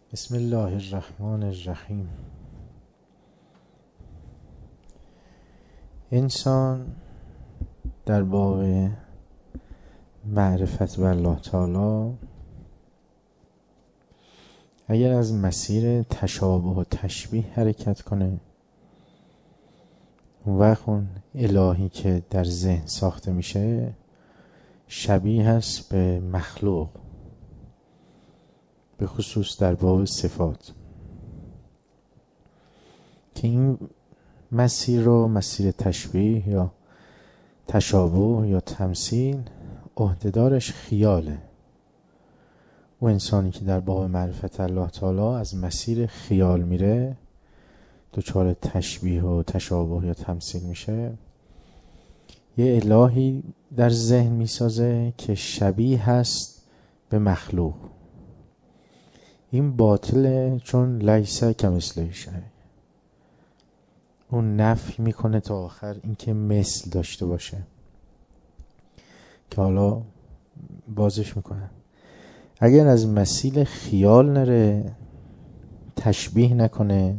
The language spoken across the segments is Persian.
بسم الله الرحمن الرحیم. انسان در باب معرفت به الله تعالی اگر از مسیر تشابه و تشبیه حرکت کنه، اون وقت اون الهی که در ذهن ساخته میشه شبیه هست به مخلوق، به خصوص در باب صفات، که این مسیر رو مسیر تشبیه یا تشابه یا تمثیل عهده‌دارش خیاله. و انسانی که در باب معرفت الله تعالی از مسیر خیال میره دچار تشبیه و تشابه یا تمثیل میشه، یه الهی در ذهن میسازه که شبیه هست به مخلوق. این باطله، چون لیس کمثله شیء، اون نفی میکنه تا آخر اینکه مثل داشته باشه، که حالا بازش میکنه. اگر از مسیر خیال نره، تشبیه نکنه،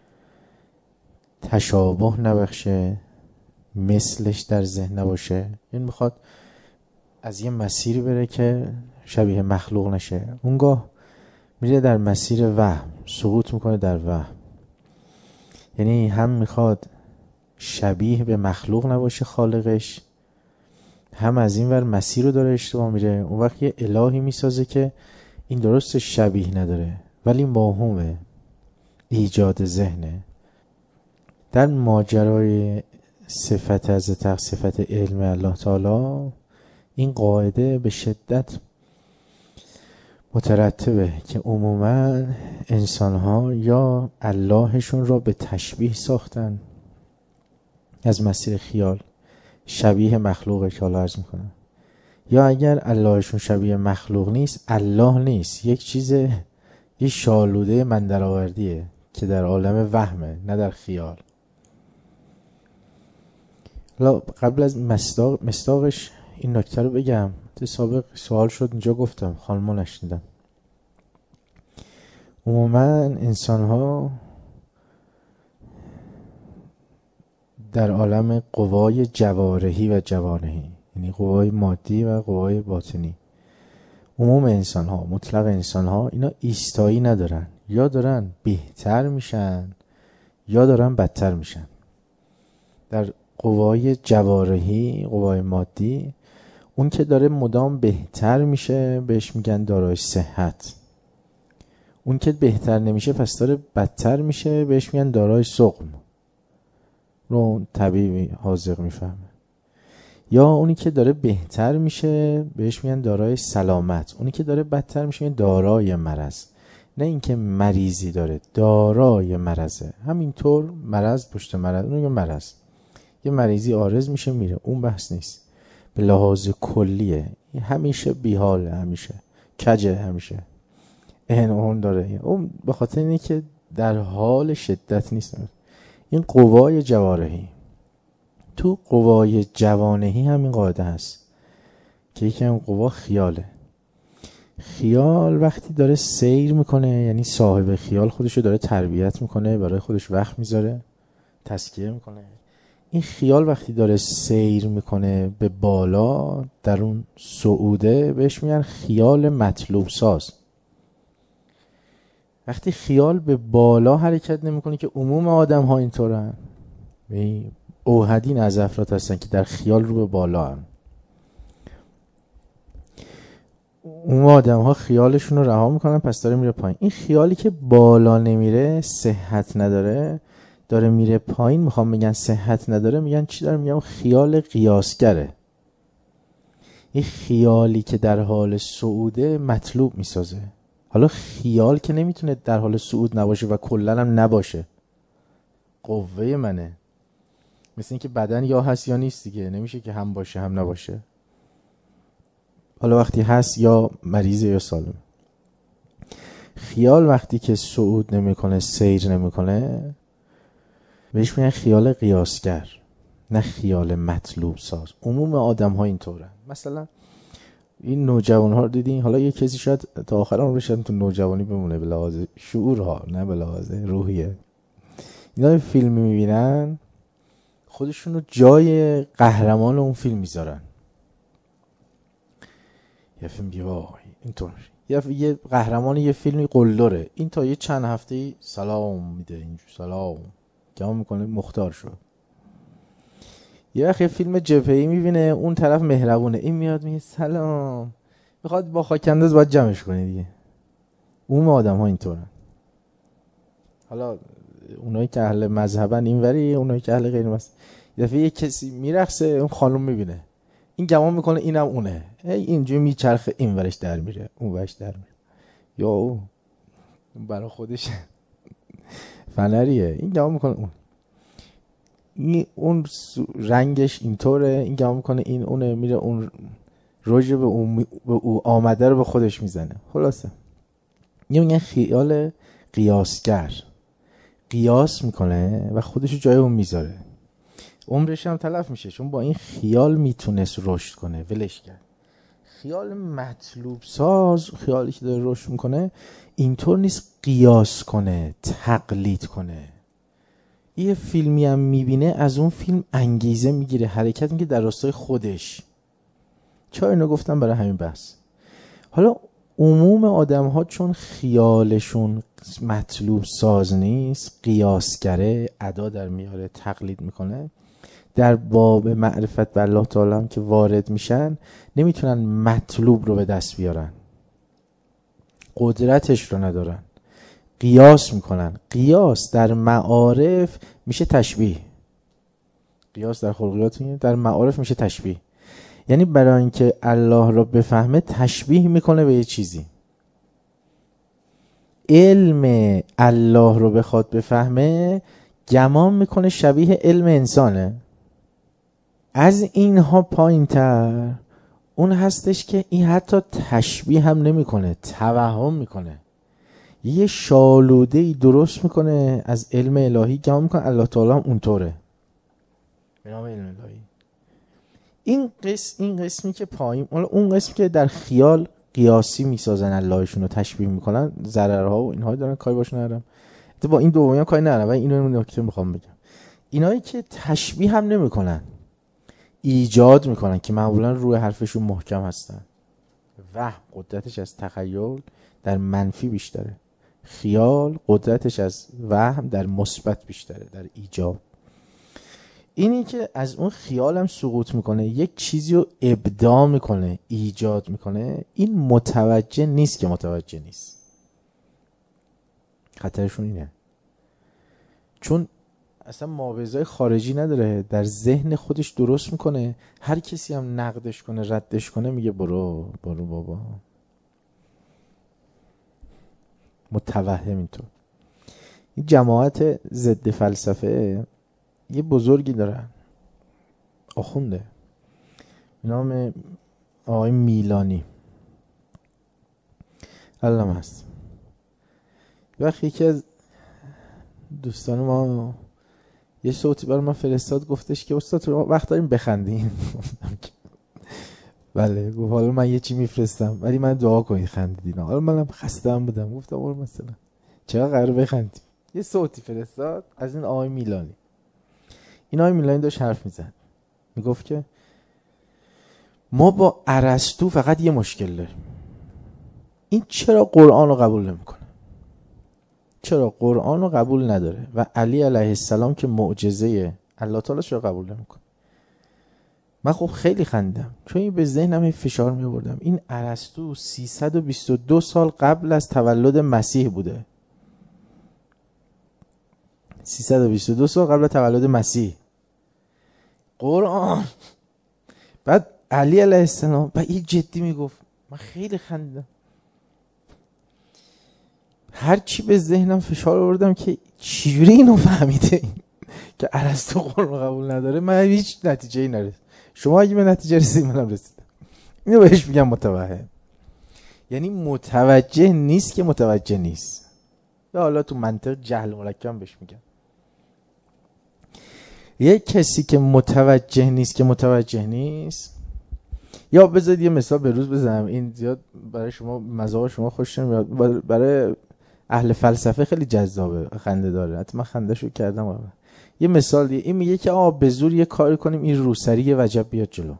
تشابه نبخشه، مثلش در ذهن نباشه، این میخواد از یه مسیری بره که شبیه مخلوق نشه، اونگاه میره در مسیر وهم، سقوط میکنه در وهم. یعنی هم میخواد شبیه به مخلوق نباشه خالقش، هم از این ور مسیر رو داره اشتباه میره. اون وقت یه الهی میسازه که این درست شبیه نداره ولی موهومه، ایجاد ذهنه. در ماجرای صفت حضرت صفت علم الله تعالی این قاعده به شدت مترتبه که عموما انسان‌ها یا اللهشون را به تشبیه ساختن از مسیر خیال، شبیه مخلوقه که حالا عرض میکنم، یا اگر اللهشون شبیه مخلوق نیست، الله نیست، یک چیز، یه شالوده من درآوردیه که در عالم وهمه، نه در خیال. قبل از مصداقش این نکته رو بگم. سابق سوال شد اینجا، گفتم خانم‌ها نشنیدم. عموما انسان ها در عالم قوای جوارحی و جوانحی، یعنی قوای مادی و قوای باطنی، عموم انسان ها، مطلق انسان ها، اینا ایستایی ندارن، یا دارن بهتر میشن یا دارن بدتر میشن. در قوای جوارحی، قوای مادی، اون که داره مدام بهتر میشه بهش میگن دارای صحت. اون که بهتر نمیشه پس داره بدتر میشه بهش میگن دارای سقم. رو طبیبی حاذق میفهمه. یا اونی که داره بهتر میشه بهش میگن دارای سلامت. اونی که داره بدتر میشه میگن دارای مرض. نه اینکه مریضی داره، دارای مرضه. همینطور مرض پشت مرض، اون یه مرض، یه مریضی عارض میشه میره، اون بحث نیست. به لحاظ کلیه همیشه بیحاله، همیشه کجه، همیشه اون داره. اون به خاطر اینه که در حال شدت نیست. این قوای جوارحی. تو قوای جوانحی همین قاعده هست که یکی هم قوا خیاله. خیال وقتی داره سیر میکنه، یعنی صاحب خیال خودشو داره تربیت میکنه، برای خودش وقت میذاره، تزکیه میکنه. این خیال وقتی داره سیر میکنه به بالا، در اون صعوده، بهش میگن خیال مطلوب ساز. وقتی خیال به بالا حرکت نمیکنه، که عموم آدم ها اینطورن، اوحدین از افراد هستن که در خیال رو به بالا هم. اون آدم ها خیالشون رو رها میکنن، پس داره میره پایین. این خیالی که بالا نمیره، صحت نداره، داره میره پایین، میخوام بگن صحت نداره، میگن چی داره؟ میگن خیال قیاسگره. این خیالی که در حال صعوده مطلوب میسازه. حالا خیال که نمیتونه در حال صعود نباشه و کلن هم نباشه، قوه منه. مثل این که بدن یا هست یا نیست دیگه، نمیشه که هم باشه هم نباشه. حالا وقتی هست یا مریضه یا سالم. خیال وقتی که صعود نمیکنه، سیر نمیکنه، بهش میگن خیال قیاسگر، نه خیال مطلوب ساز. عموم آدم ها اینطورن. مثلا این نوجوان ها رو دیدین؟ حالا یه کسی شاید تا آخر عمرش تو نوجوانی بمونه به لحاظ شعور ها، نه به لحاظ روحیه. اینا فیلم میبینن خودشون رو جای قهرمان اون فیلم میذارن. یه فیلم اینطور یه قهرمان یه فیلمی قلدره، این تا یه چند هفته سلام میده، اینجور سلام جواب میکنه مختار شد. یه وقت یه فیلم جبهه‌ای میبینه اون طرف مهربونه، این میاد میگه سلام، میخواد با خاکنداز باید جمعش کنه دیگه. اون آدم ها اینطورن. حالا اونایی که اهل مذهبن اینوری، اونایی که اهل غیر مذهب. یه دفعه یه کسی میرقصه، اون خانم میبینه، این گمان میکنه اینم اونه، اینجوری میچرخه، این ورش در میره اون ورش در میره، یا اون برای خودش فنریه، این گمان میکنه اون رنگش اینطوره، این گمان میکنه این اونه، میره اون روژه به او آمده رو به خودش میزنه. خلاصه یه میگن خیال قیاسگر، قیاس میکنه و خودشو جای اون میذاره، عمرش هم تلف میشه، چون با این خیال میتونست رشد کنه، ولش کرد. خیال مطلوب ساز، خیالی که داره رشد میکنه اینطور نیست قیاس کنه، تقلید کنه. یه فیلمی هم میبینه، از اون فیلم انگیزه میگیره، حرکت میگه در راستای خودش. چرا اینو گفتم؟ برای همین بحث. حالا عموم آدم ها چون خیالشون مطلوب ساز نیست، قیاسگره، ادا در میاره، تقلید میکنه، در باب معرفت به الله تعالی هم که وارد میشن نمیتونن مطلوب رو به دست بیارن، قدرتش رو ندارن، قیاس میکنن. قیاس در معارف میشه تشبیه، قیاس در خلقیات در معارف میشه تشبیه. یعنی برای اینکه الله رو بفهمه تشبیه میکنه به یه چیزی. علم الله رو بخواد بفهمه گمان میکنه شبیه علم انسانه. از اینها پایین تر اون هستش که این حتی تشبیه هم نمیکنه، توهم میکنه، یه شالوده‌ای درست میکنه از علم الهی، گمان میکنه الله تعالی هم اونطوره به نام علم الهی. این قسمی که پایین، اون قسمی که در خیال قیاسی میسازن اللهشون رو تشبیه میکنن، ضررها و اینها دارن، کاری باش ندارم، با این دومی هم کاری ندارم، ولی اینو نکته میخوام بگم. اینایی که تشبیه هم نمیکنن، ایجاد میکنن که معمولا روی حرفشون محکم هستن. وهم قدرتش از تخیل در منفی بیشتره، خیال قدرتش از وهم در مثبت بیشتره، در ایجاد. اینی که از اون خیال هم سقوط میکنه، یک چیزی رو ابداع میکنه، ایجاد میکنه، این متوجه نیست که متوجه نیست. خطرشون اینه، چون اصلا معاوضه‌های خارجی نداره، در ذهن خودش درست میکنه. هر کسی هم نقدش کنه، ردش کنه، میگه برو بابا. متوهم اینطور. این جماعت ضد فلسفه یه بزرگی دارن، آخونده، نام آقای میلانی علم هست. وقتی یکی از دوستان ما یه صوتی برای من فرستاد، گفتش که استاد وقت داریم بخندیم. بله، گفت حالا من یه چی میفرستم ولی من دعا کنید خندیدین. حالا منم خسته‌ام بودم، گفتم مثلا چرا قراره بخندیم. یه صوتی فرستاد از این آقای میلانی. این آقای میلانی داشت حرف میزد، میگفت که ما با ارسطو فقط یه مشکل داریم، این چرا قرآن رو قبول نمیکنه، چرا قرآن رو قبول نداره و علی علیه السلام که معجزه الله تعالی چرا قبول نمیکنه. من خب خیلی خندیدم، چون این به ذهنم فشار می آوردم. این ارسطو 322 سال قبل از تولد مسیح بوده، 322 سال قبل از تولد مسیح قرآن. بعد علی علیه السلام، بعد این جدی میگفت. من خیلی خندیدم، هر چی به ذهنم فشار آوردم که چجوری اینو فهمیده که ارسطو قرآن قبول نداره. من هیچ نتیجه‌ای نرسیدم. شما اگه به نتیجه رسیدید، منم رسیدم. اینو بهش میگم متوهم، یعنی متوجه نیست که متوجه نیست، یا حالا تو منطق جهل مرکب بهش میگم. یک کسی که متوجه نیست که متوجه نیست، یا بذارید یه مثال به روز بزنم، این زیاد برای شما مذاق شما خوش نمیاد، برای اهل فلسفه خیلی جذابه، خنده داره، حتی من خنده‌شو کردم. یه مثال دیگه این میگه که به زور یه کاری کنیم این روسری یه وجب بیاد جلو.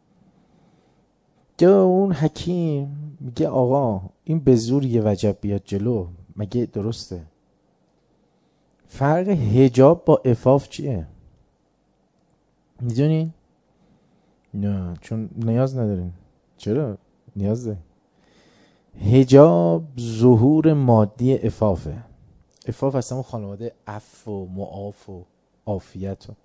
که اون حکیم میگه آقا این به زور یه وجب بیاد جلو مگه درسته؟ فرق حجاب با عفاف چیه؟ میدونین؟ نه، چون نیاز ندارین. چرا؟ نیاز دارین. حجاب ظهور مادی عفافه. عفاف اصلا اون خانواده عفو و معاف و عافیت و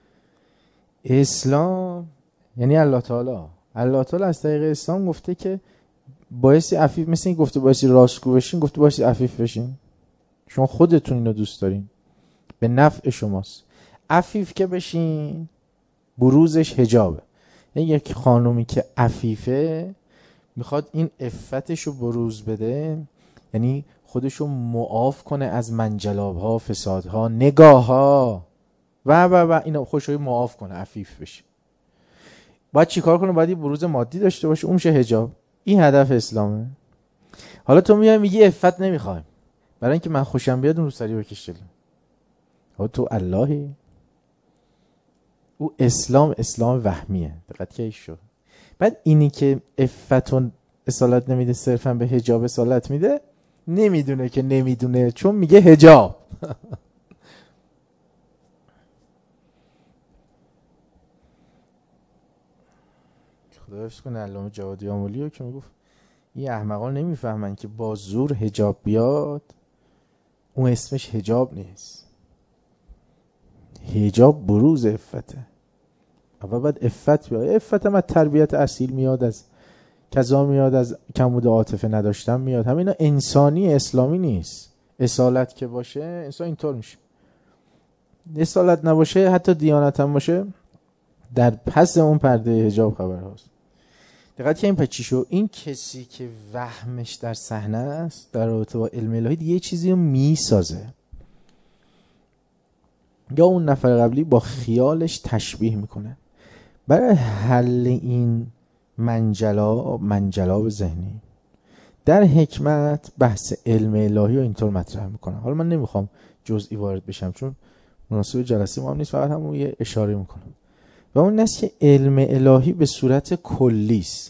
اسلام یعنی الله تعالی از طریق اسلام گفته که بایستی عفیف، مثل این گفته بایستی راستگو بشین، گفته بایستی عفیف بشین. شما خودتون اینو دوست دارین، به نفع شماست. عفیف که بشین بروزش حجابه. یعنی یک خانومی که عفیفه میخواد این عفتشو بروز بده، یعنی خودشو معاف کنه از منجلابها، فسادها، نگاهها و اینا، خودشو معاف کنه، عفیف بشه. باید چی کار کنه؟ باید یه بروز مادی داشته باشه، اون میشه حجاب. این هدف اسلامه. حالا تو میای میگی عفت نمیخوایم برای اینکه من خوشم بیاد اون روسری بکش جلو. ها تو اللهی؟ او اسلام وهمیه. دقت که شد. بعد اینی که عفتون اصالت نمیده، صرفا به حجاب اصالت میده، نمیدونه که نمیدونه، چون میگه حجاب. خدا حفظ کنه علامه جوادی آمولیو که میگفت این احمقان نمیفهمن که با زور حجاب بیاد اون اسمش حجاب نیست. حجاب بروز عفته. اول باید عفت بیاد. عفت هم از تربیت اصیل میاد، از کذا میاد، از کمبود عاطفه نداشتن میاد. همینا انسانی اسلامی نیست. اصالت که باشه انسان اینطور میشه. اصالت نباشه، حتی دیانت هم باشه، در پس اون پرده حجاب خبر هست. دقت که این پچی شو، این کسی که وهمش در صحنه است در رابطه با علم الهی یه چیزی رو میسازه، یا اون نفر قبلی با خیالش تشبیه میکنه. برای حل این منجلاب ذهنی در حکمت بحث علم الهی رو اینطور مطرح میکنه. حالا من نمیخوام جزئی وارد بشم چون مناسب جلسه ما هم نیست، فقط همون یه اشاره میکنم. و اون است که علم الهی به صورت کلی است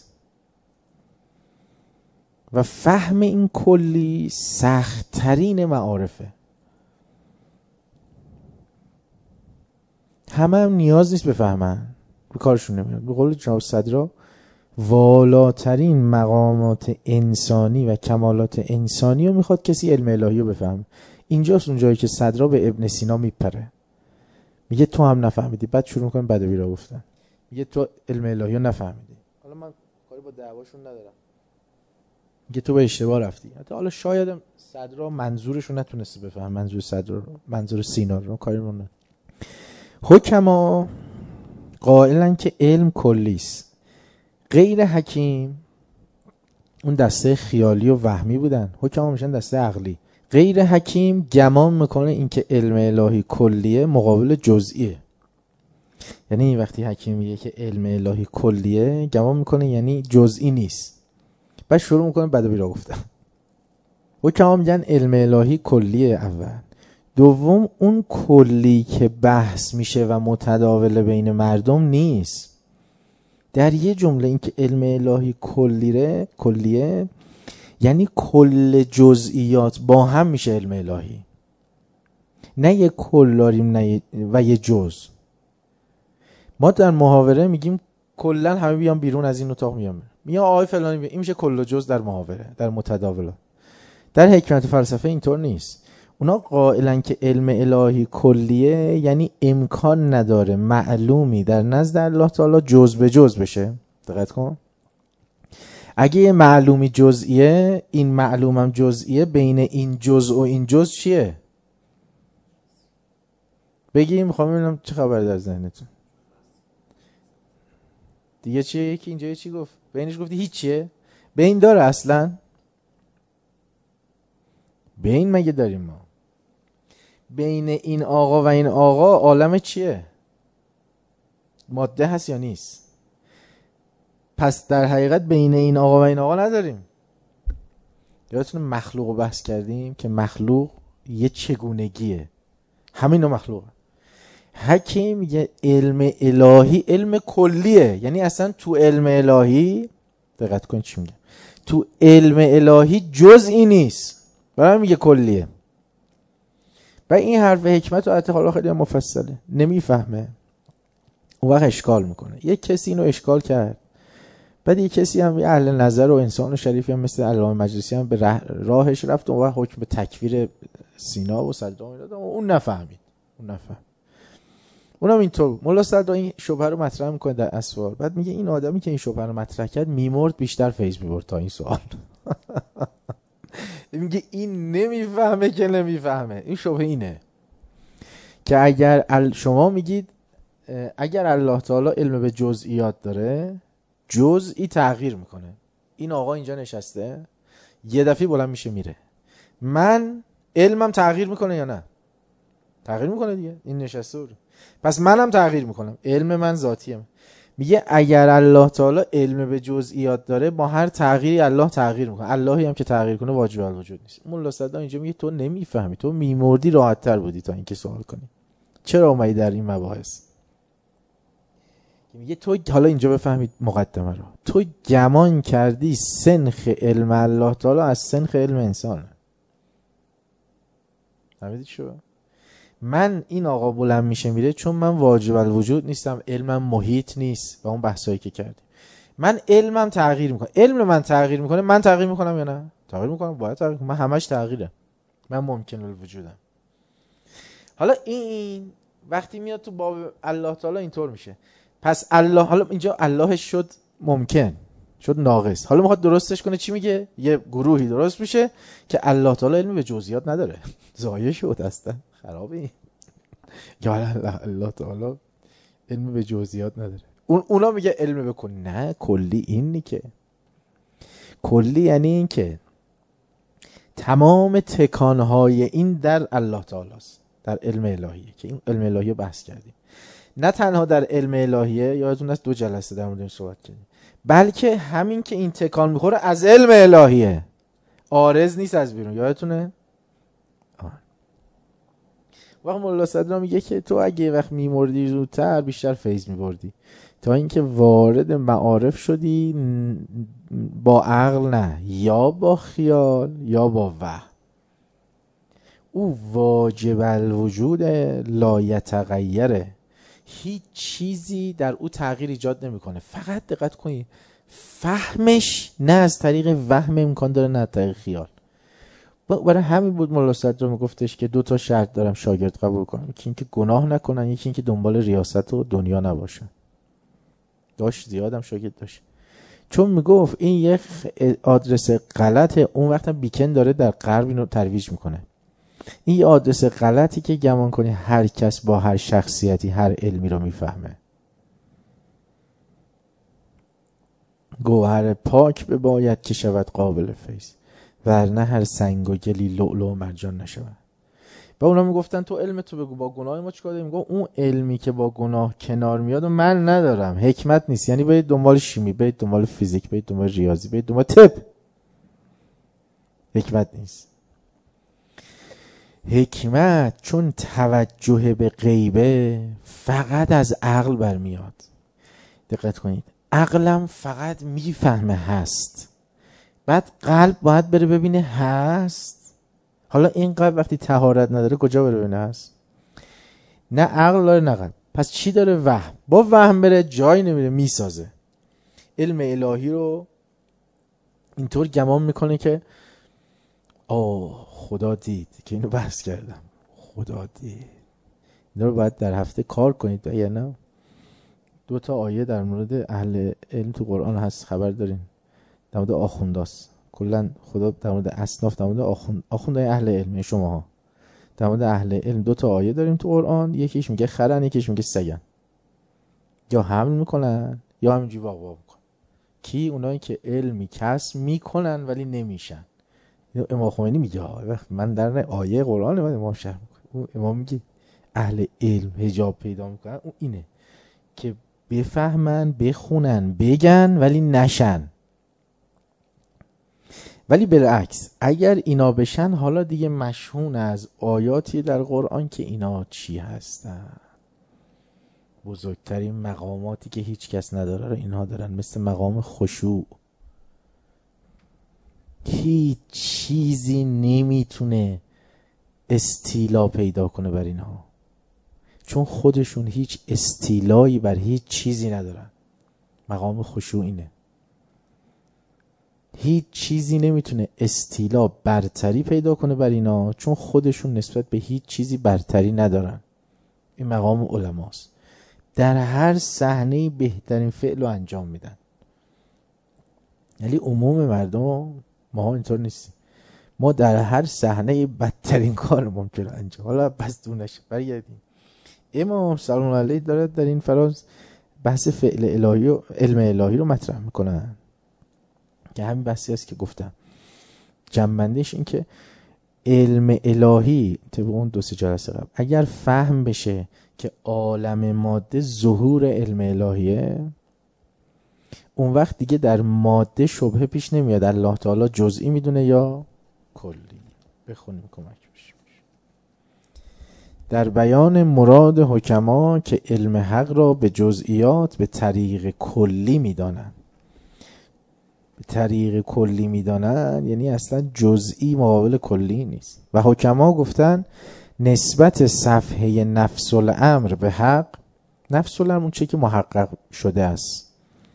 و فهم این کلی سخت ترین معارفه. همه هم نیاز نیست بفهمن، به کارشون نمیاد. به قول جناب صدرا والاترین مقامات انسانی و کمالات انسانی رو میخواد کسی علم الهی رو بفهمه. اینجاست اون جایی که صدرا به ابن سینا میپره، میگه تو هم نفهمیدی. بعد شروع میکنه بدوی را گفتن، میگه تو علم الهی رو نفهمیدی. حالا من کاری با دعواشون ندارم، میگه تو به اشتباه رفتی. حالا شاید صدرا منظورشو نتونسته بفهم، منظور صدرا رو، منظور سینا رو، کاری رو نه. حکما قائلن که علم کلیست. غیر حکیم اون دسته خیالی و وهمی بودن، حکما میشن دسته عقلی. غیر حکیم گمان میکنه این که علم الهی کلیه مقابل جزئیه. یعنی وقتی حکیم میگه که علم الهی کلیه، گمان میکنه یعنی جزئی نیست. بعد شروع میکنه بدوی را گفتن. حکما میگن علم الهی کلیه اول. دوم اون کلی که بحث میشه و متداول بین مردم نیست. در یه جمله این که علم الهی کلیه یعنی کل جزئیات با هم میشه علم الهی، نه یه کل داریم نه و یه جز. ما در محاوره میگیم کلا همه بیان بیرون از این اتاق، میگم آقای فلانی، این میشه کل و جز در محاوره، در متداولات. در حکمت فلسفه اینطور نیست. اونا قائلن که علم الهی کلیه یعنی امکان نداره معلومی در نزد الله تعالی جز به جز بشه. دقت کن، اگه یه معلومی جزئیه، این معلومم جزئیه، بین این جز و این جز چیه؟ بگیم، میخوام ببینم چه خبر در ذهنتون دیگه. چیه؟ یکی اینجا چی گفت؟ بینش گفتی هیچیه؟ بین داره اصلا؟ بین مگه داریم ما؟ بین این آقا و این آقا عالم چیه؟ ماده هست یا نیست؟ پس در حقیقت بین این آقا و این آقا نداریم. یادتونه مخلوق رو بحث کردیم که مخلوق یه چگونگیه، همین نوع مخلوقه. حکیم میگه علم الهی علم کلیه، یعنی اصلا تو علم الهی دقت کن چی میگه، تو علم الهی جزئی نیست، برای میگه کلیه. و این حرف حکمت و اعتقال خیلی مفصله، نمیفهمه اون وقت اشکال میکنه. یک کسی اینو اشکال کرد، بعد یک کسی هم اهل نظر و انسان و شریفی هم مثل علامه مجلسی هم به راهش رفت و اون وقت حکم به تکفیر سینا و صدام داد، اون نفهمید. اونم اینطور مولا صدرا این شبهه رو مطرح میکنه در اسوار، بعد میگه این آدمی که این شبهه رو مطرح کرد میمرد بیشتر فیض میبرد تا این سوال. میگه این نمیفهمه که نمیفهمه. این شبهه اینه که اگر شما میگید اگر الله تعالی علم به جزئیات داره، جزئی تغییر میکنه. این آقا اینجا نشسته یه دفعه بلند میشه میره، من علمم تغییر میکنه یا نه؟ تغییر میکنه دیگه، این نشسته بود. پس منم تغییر میکنم، علم من ذاتیه. میگه اگر الله تعالی علم به جزئیات داره، با هر تغییری الله تغییر میکنه. اللهی هم که تغییر کنه واجب الوجود نیست. مولا صدرا اینجا میگه تو نمیفهمی، تو میمردی راحت تر بودی تا اینکه سوال کنی. چرا اومدی در این مباحث؟ میگه تو حالا اینجا بفهمید مقدمه رو، تو گمان کردی سنخ علم الله تعالی از سنخ علم انسان. فهمیدی چرا؟ من این آقا بلند میشه میره چون من واجب الوجود نیستم، علمم محیط نیست و اون بحثایی که کردیم. من علمم تغییر میکنه، علم من تغییر میکنه، من تغییر میکنم یا نه؟ تغییر میکنم، باید تغییر کنم. من همش تغییره، من ممکن الوجودم. حالا این وقتی میاد تو باب الله تعالی اینطور میشه. پس الله، حالا اینجا اللهش شد ممکن، شد ناقص. حالا میخواد درستش کنه، چی میگه؟ یه گروهی درست میشه که الله تعالی علم به جزئیات نداره. ضایع شد اصلا، خرابه. یا الله تعالی علم به جزئیات نداره. اونا میگه علم بکن. نه، کلی اینی که کلی یعنی این که تمام تکانهای این در الله تعالی است، در علم الهیه که این علم الهی بحث کردیم. نه تنها در علم الهیه، یادتون است 2 جلسه در مورد این صحبت کردیم، بلکه همین که این تکان میخوره از علم الهیه، عارض نیست از بیرون. یادتونه؟ وقت مولا صدرا میگه که تو اگه وقت میمردی زودتر بیشتر فیض میبردی، تا اینکه وارد معارف شدی با عقل، نه یا با خیال یا با وهم. او واجب الوجود لا یتغیره، هیچ چیزی در او تغییر ایجاد نمیکنه. فقط دقت کنید فهمش نه از طریق وهم امکان داره، نه از طریق خیال. برای همین بود مولا صدرا میگفتش که 2 شرط دارم شاگرد قبول کنم، یکی اینکه گناه نکنن، یکی اینکه دنبال ریاست و دنیا نباشن. داشت زیادم شاگرد داشت، چون میگفت این یک آدرس غلطه. اون وقت بیکن داره در غرب اینو ترویج میکنه. این یه آدرس غلطی که گمان کنی هر کس با هر شخصیتی هر علمی رو میفهمه. گوهر پاک بباید که شود قابل فیض، ورنه هر سنگ و گلی لؤلؤ و مرجان نشود. و اونا میگفتن تو علم تو بگو، با گناه ما چیکار داریم؟ میگه اون علمی که با گناه کنار میاد و من ندارم، حکمت نیست. یعنی برید دنبال شیمی، برید دنبال فیزیک، برید دنبال ریاضی، برید دنبال طب، حکمت نیست. حکمت چون توجه به غیبه فقط از عقل برمیاد. دقت کنید، عقلم فقط میفهمه هست، بعد قلب باید بره ببینه هست. حالا این قلب وقتی طهارت نداره کجا بره ببینه هست؟ نه عقل داره نه قلب. پس چی داره؟ وهم. با وهم بره جایی نمیره، میسازه. علم الهی رو اینطور گمان میکنه که خدا دید که اینو بحث کردم، خدا دید. اینا رو باید در هفته کار کنید یا نه. 2 آیه در مورد اهل علم تو قرآن هست، خبر دارین؟ در مورد آخونداست. کلا خدا در مورد اصناف، در مورد آخوندای اهل علم شماها، در مورد اهل علم 2 آیه داریم تو قرآن. یکیش میگه خرن، یکیش میگه سگن. یا حمل میکنن یا همینجوری واقع میکنن. کی؟ اونایی که علمی کسب میکنن ولی نمیشن. امام خمینی میگه وقت من در آیه قرآن امام شرح میکنه، امام میگه اهل علم حجاب پیدا میکنن، اون اینه که بفهمن، بخونن، بگن ولی نشن. ولی بالعکس اگر اینا بشن، حالا دیگه مشهون از آیاتی در قرآن که اینا چی هستن. بزرگترین مقاماتی که هیچ کس نداره رو اینها دارن، مثل مقام خشوع. هیچ چیزی نمیتونه استیلا پیدا کنه بر اینها، چون خودشون هیچ استیلایی بر هیچ چیزی ندارن. مقام خشوع اینه. هیچ چیزی نمیتونه استیلا، برتری پیدا کنه بر اینا، چون خودشون نسبت به هیچ چیزی برتری ندارن. این مقام علماست. در هر صحنه بهترین فعل رو انجام میدن. یعنی عموم مردم ما اینطور نیستیم. ما در هر صحنه بدترین کار ممکنه انجام. حالا بس دور نشه، برگردیم. امام سلام علیه داره در این فراز بحث فعل الهی و علم الهی رو مطرح میکنن، که همین بحثی است که گفتم. جنبندش این که علم الهی طبق اون 2-3 جلسه قبل اگر فهم بشه که عالم ماده ظهور علم الهیه، اون وقت دیگه در ماده شبهه پیش نمیاد الله تعالی جزئی میدونه یا کلی. بخونیم کمک بشه. در بیان مراد حکما که علم حق را به جزئیات به طریق کلی میدانند. به طریق کلی میدانند یعنی اصلا جزئی مقابل کلی نیست. و حکما گفتن نسبت صفحه نفس الامر به حق، نفس الامر اون چه که محقق شده است،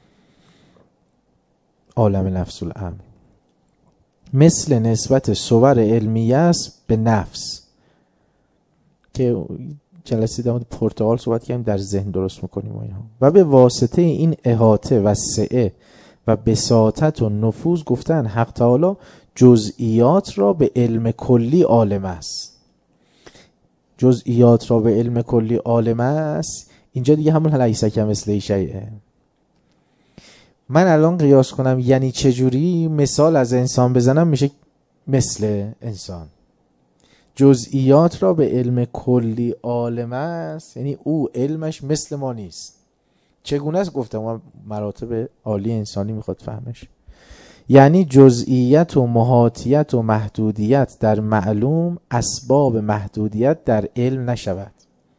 عالم نفس الامر، مثل نسبت صور علمیه است به نفس، که جلسه در مورد پرتغال صحبت کردیم، در ذهن درست میکنیم و اینها. و به واسطه این احاطه و سعه و بساطت و نفوذ گفتن حق تعالی جزئیات را به علم کلی عالم است. جزئیات را به علم کلی عالم است، اینجا دیگه همون لیس کمثله شیء. من الان قیاس کنم یعنی چجوری مثال از انسان بزنم میشه مثل انسان. جزئیات را به علم کلی عالم است یعنی او علمش مثل ما نیست. چگونه است؟ گفتم مراتب عالی انسانی میخواد فهمش. یعنی جزئیت و محاطیت و محدودیت در معلوم اسباب محدودیت در علم نشود.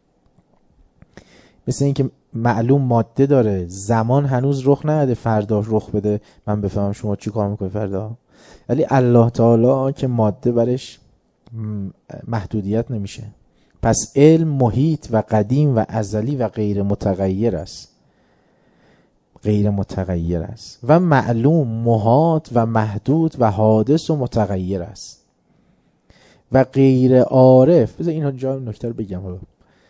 مثل اینکه معلوم ماده داره، زمان هنوز رخ نداده، فردا رخ بده من بفهمم شما چی کار میکنی فردا. ولی الله تعالی که ماده برش محدودیت نمیشه، پس علم محیط و قدیم و ازلی و غیر متغیر است. غیر متغیر است و معلوم محاط و محدود و حادث و متغیر است و غیر عارف. بذار اینها جا نکته رو بگم. حالا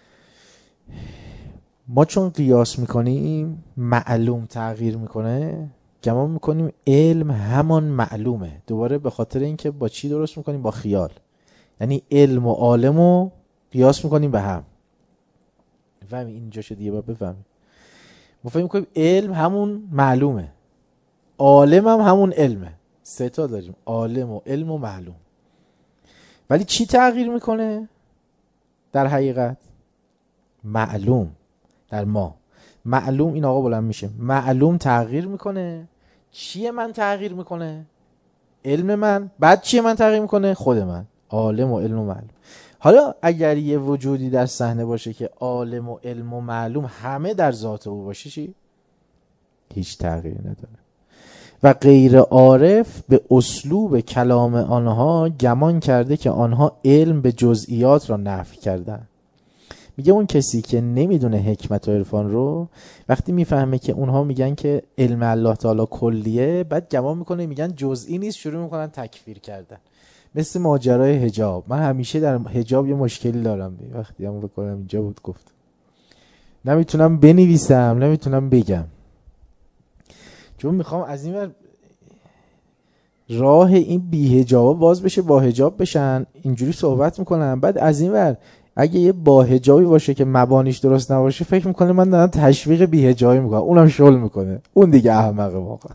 ما چون قیاس میکنیم معلوم تغییر میکنه، گمان میکنیم علم همان معلومه، دوباره به خاطر اینکه با چی درست میکنیم؟ با خیال. یعنی علم و عالم رو قیاس میکنیم به هم. بفهمی اینجا شد دیگه، باید بفهمی. ما فهم میکنیم علم همون معلومه، عالم هم همون علمه. 3 تا داریم، عالم و علم و معلوم. ولی چی تغییر میکنه در حقیقت؟ معلوم. در ما معلوم این آقا بلند میشه، معلوم تغییر میکنه. چیه من تغییر میکنه؟ علم من. بعد چیه من تغییر میکنه؟ خود من. عالم و علم و معلوم. حالا اگر یه وجودی در صحنه باشه که عالم و علم و معلوم همه در ذات او باشه، چی؟ هیچ تغییری نداره. و غیر عارف به اسلوب کلام آنها گمان کرده که آنها علم به جزئیات را نفی کردن. میگه اون کسی که نمیدونه حکمت و عرفان رو، وقتی میفهمه که اونها میگن که علم الله تعالی کلیه، بعد گمان میکنه میگن جزئی نیست، شروع میکنن تکفیر کردن. مثل ماجرای حجاب. من همیشه در حجاب یه مشکلی دارم. وقتی هم بکنم اینجا بود گفت نمیتونم بنویسم، نمیتونم بگم، چون میخوام از این ور راه این بی حجاب باز بشه، با حجاب بشن. اینجوری صحبت میکنم. بعد از این ور اگه یه با حجابی باشه که مبانیش درست نباشه، فکر میکنه من دارم تشویق بی حجابی میکنم، اونم شل میکنه. اون دیگه احمقه واقعا.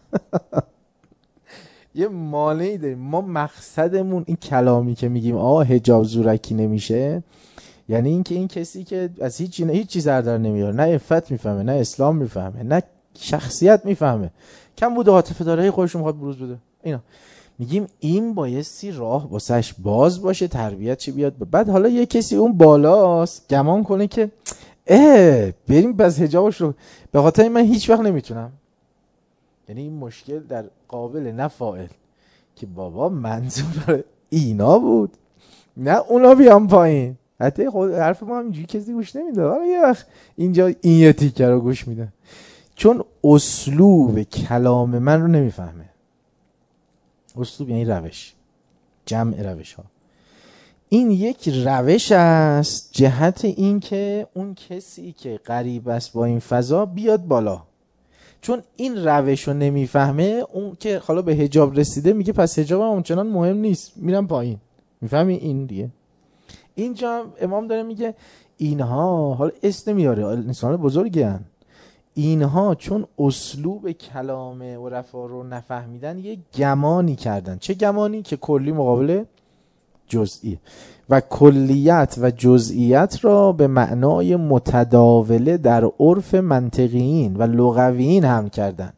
یه مانعی داریم ما. مقصدمون این کلامی که میگیم حجاب زورکی نمیشه، یعنی اینکه این کسی که از هیچ چیز در نمیاره، نه عفت میفهمه، نه اسلام میفهمه، نه شخصیت میفهمه، کم بود عاطفه داره، خودش رو میخواد بروز بده. اینا میگیم این بایستی راه واسش باز باشه، تربیت چی بیاد. بعد حالا یه کسی اون بالاست گمان کنه که بریم بس حجابش رو، به خاطر من هیچ وقت نمیتونم. یعنی این مشکل در قابل نفائل که بابا منظور اینا بود، نه اونا بیان پایین. حتی خود حرف ما هم اینجوری کسی گوش نمیده، حالا یه وقت اینجا این یه تیکه رو گوش میده، چون اسلوب کلام من رو نمیفهمه. اسلوب یعنی روش، جمع روش ها. این یک روش است جهت این که اون کسی که قریب است با این فضا بیاد بالا. چون این روش رو نمیفهمه، اون که حالا به حجاب رسیده میگه پس حجاب هم اونچنان مهم نیست، میرم پایین. میفهمی این دیگه؟ اینجا امام داره میگه اینها، حالا اسم نمیاره، انسان بزرگی هن، اینها چون اسلوب کلام عرفا رو نفهمیدن یه گمانی کردن. چه گمانی؟ که کلی مقابل جزئی و کلیت و جزئیت را به معنای متداوله در عرف منطقیین و لغویین هم کردن،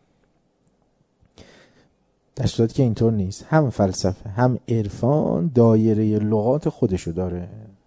در صورتی که اینطور نیست. هم فلسفه هم عرفان دایره لغات خودشو داره،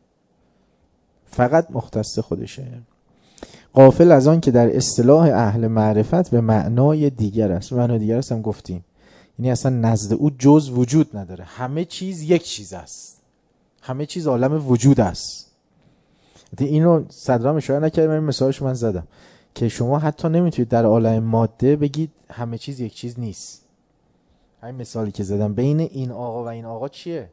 فقط مختص خودشه، غافل از آن که در اصطلاح اهل معرفت به معنای دیگر است. معنای دیگر است هم گفتیم، یعنی اصلا نزد او جز وجود نداره، همه چیز یک چیز است، همه چیز عالم وجود است. اینو صدرام اشاره نکردم، این مثالش من زدم که شما حتی نمیتونید در عالم ماده بگید همه چیز یک چیز نیست. همین مثالی که زدم بین این آقا و این آقا چیه؟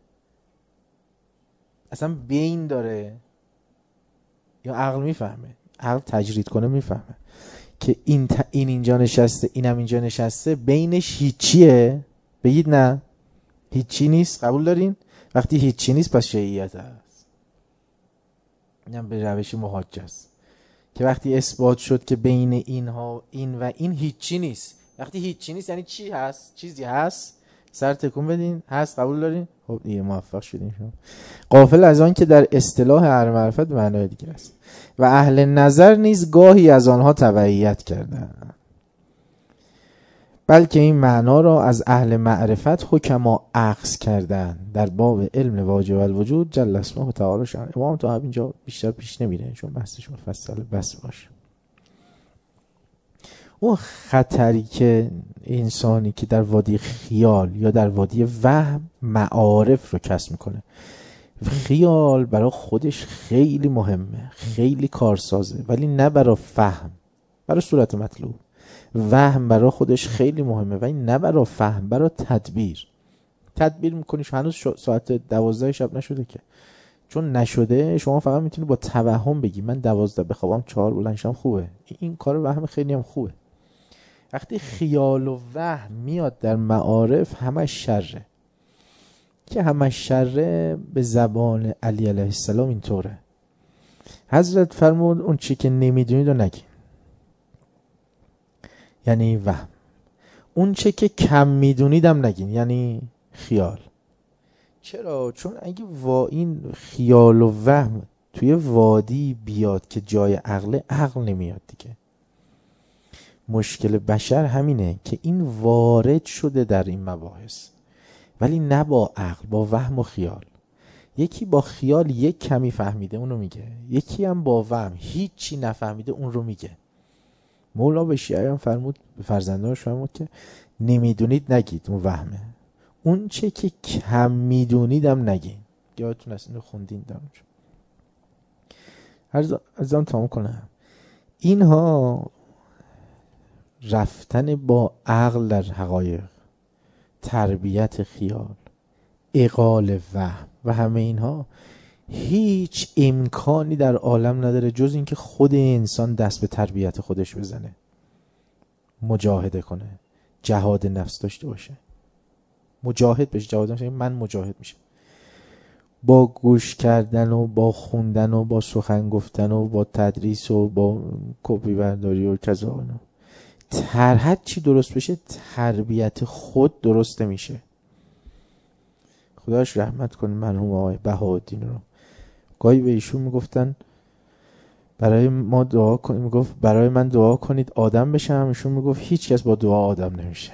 اصلا بین داره یا عقل میفهمه؟ عقل تجرید کنه میفهمه که این اینجا نشسته، اینم اینجا نشسته، بینش هیچیه؟ بگید نه هیچی نیست، قبول دارین؟ وقتی هیچی نیست پس شیعیت هست. اینم به روش محاج است که وقتی اثبات شد که بین اینها این و این هیچی نیست، وقتی هیچی نیست یعنی چی هست؟ چیزی هست؟ سر تکون بدین. هست، قبول دارین؟ خب دیگه موفق شدین شما. غافل از آن که در اصطلاح اهل معرفت معنای دیگه است و اهل نظر نیز گاهی از آنها تبعیت کردند، بلکه این معنا را از اهل معرفت حکما اخذ کردند. در باب علم واجب الوجود جل اسمه تعالی شان. امام تا اینجا بیشتر پیش نمیره چون بحثش مفصل بس باشه. اون خطری که انسانی که در وادی خیال یا در وادی وهم معارف رو کسب میکنه، خیال برای خودش خیلی مهمه، خیلی کارسازه، ولی نه برای فهم، برای صورت مطلوب. وهم برای خودش خیلی مهمه ولی نه برای فهم، برای تدبیر میکنیش. هنوز ساعت 12 شب نشده که، چون نشده شما فقط میتونی با توهم بگی من 12 بخوابم 4 بلند شم خوبه. این کار وهم خیلی هم خوبه. وقتی خیال و وهم میاد در معارف همش شره، که همش شره به زبان علی علیه السلام اینطوره. حضرت فرمود اون چی که نمیدونید رو نگین، یعنی وهم. اون چی که کم میدونیدم نگین، یعنی خیال. چرا؟ چون اگه این خیال و وهم توی وادی بیاد که جای عقل نمیاد دیگه. مشکل بشر همینه که این وارد شده در این مباحث، ولی نه با عقل، با وهم و خیال. یکی با خیال یک کمی فهمیده اونو میگه، یکی هم با وهم هیچی نفهمیده اون رو میگه. مولا به شیعه هم فرمود، به فرزندانش فرمود که نمیدونید نگید، اون وهمه. اون چه که کم میدونید هم نگید. یادتون هست اینو خوندین در اونجا. ارزان تمام کنم، اینها رفتن با عقل در حقایق، تربیت خیال، اقال وهم و همه اینها هیچ امکانی در عالم نداره جز اینکه خود انسان دست به تربیت خودش بزنه، مجاهده کنه، جهاد نفس داشته باشه، مجاهد بشه. جهاد نفس من مجاهد میشه با گوش کردن و با خوندن و با سخن گفتن و با تدریس و با کپی برداری و کذا. هر چی درست بشه تربیت خود درست نمیشه. خداش رحمت کنه مرحوم آقای بهاءالدین رو. گاهی به ایشون میگفتن برای ما دعا کنید، میگفت برای من دعا کنید آدم بشم. ایشون میگفت هیچ کس با دعا آدم نمیشه.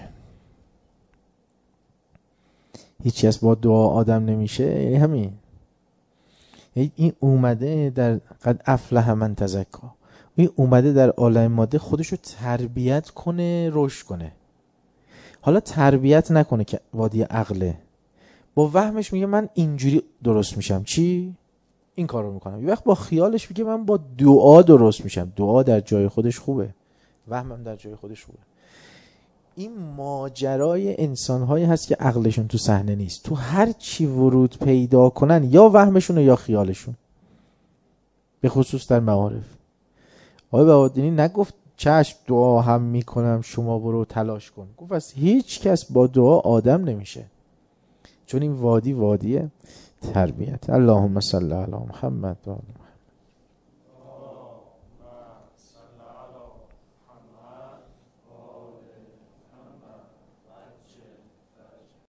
هیچ کس با دعا آدم نمیشه. همین این اومده در قد افلح من تزکا، این اومده در عالم ماده خودشو تربیت کنه، رشد کنه. حالا تربیت نکنه که وادی عقله، با وهمش میگه من اینجوری درست میشم، چی؟ این کار رو میکنم. یه وقت با خیالش میگه من با دعا درست میشم. دعا در جای خودش خوبه، وهمم در جای خودش خوبه. این ماجرای انسان‌هایی هست که عقلشون تو صحنه نیست. تو هر چی ورود پیدا کنن یا وهمشون یا خیالشون، به خصوص در معارف. آقای بهادینی نگفت چشم دعا هم میکنم شما برو تلاش کن، گفت از هیچ کس با دعا آدم نمیشه، چون این وادی تربیت. اللهم صل علی محمد و آل محمد.